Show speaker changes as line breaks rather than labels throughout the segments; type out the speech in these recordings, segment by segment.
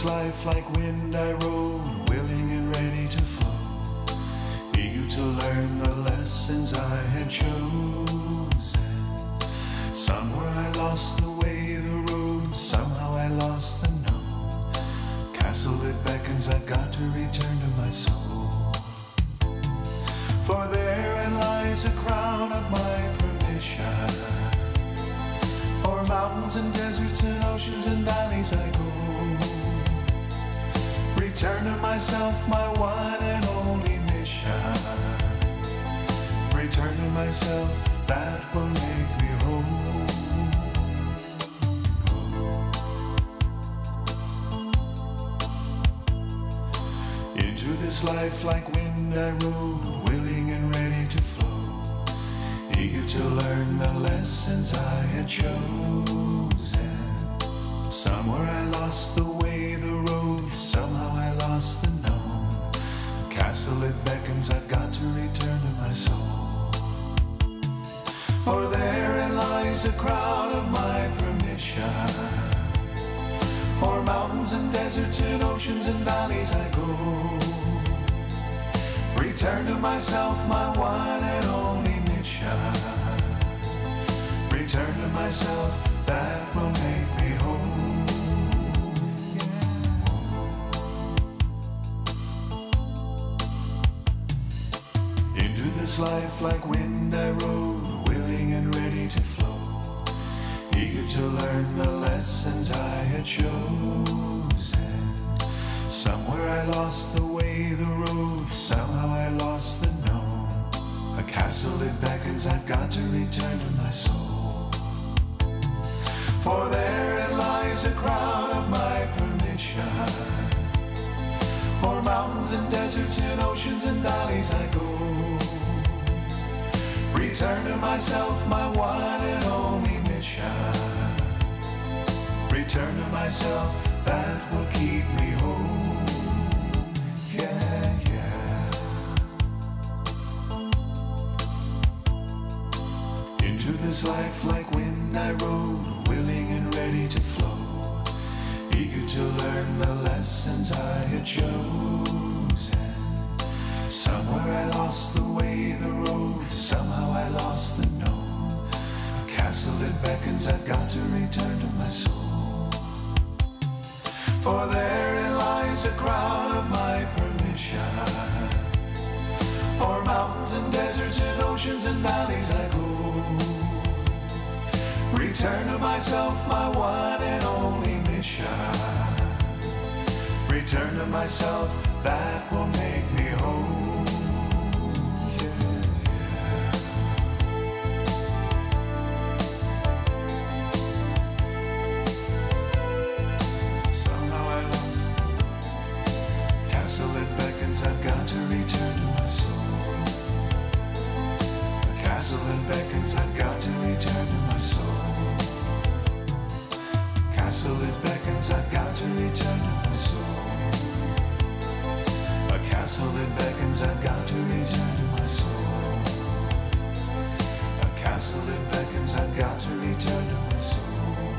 this life like wind I rode, willing and ready to flow, eager to learn the lessons I had chosen. Somewhere I lost the way, the road, somehow I lost the known. Castle it beckons, I've got to return to my soul. For therein lies a crown of my permission. O'er mountains and deserts and oceans and valleys I go. Return to myself, my one and only mission. Return to myself, that will make me whole. Into this life like wind I rode, willing and ready to flow, eager to learn the lessons I had chosen. Somewhere I lost the way, the road, somehow I lost the known. Castle it beckons, I've got to return to my soul. For therein lies a crown of my permission. O'er mountains and deserts and oceans and valleys I go. Return to myself, my one and only mission. Return to myself, that will make me whole. Into this life like wind I rode, willing and ready to flow, eager to learn the lessons I had chosen. Somewhere I lost the way, the road, somehow I lost the known. A castle it beckons, I've got to return to my soul. For therein lies a crown of my permission. O'er mountains and deserts and oceans and valleys I go. Return to myself, my one and only mission. Return to myself, that will keep me whole. Yeah, yeah. Into this life like wind I rode, willing and ready to flow, eager to learn the lessons I had chosen. Somewhere I lost the way, the road, somehow I lost the known. A castle it beckons, I've got to return to my soul. For therein lies a crown of my permission. O'er mountains and deserts and oceans and valleys I go. Return to myself, my one and only mission. Return to myself, that will make me whole. I've got to return to my soul. A castle it beckons, I've got to return to my soul. Castle it beckons, I've got to return to my soul. A castle it beckons, I've got to return to my soul. A castle it beckons, I've got to return to my soul.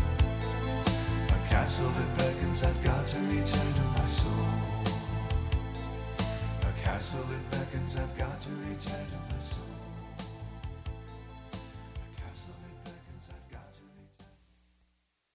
A castle it beckons, I've got to return to my soul. Castle it beckons, I've got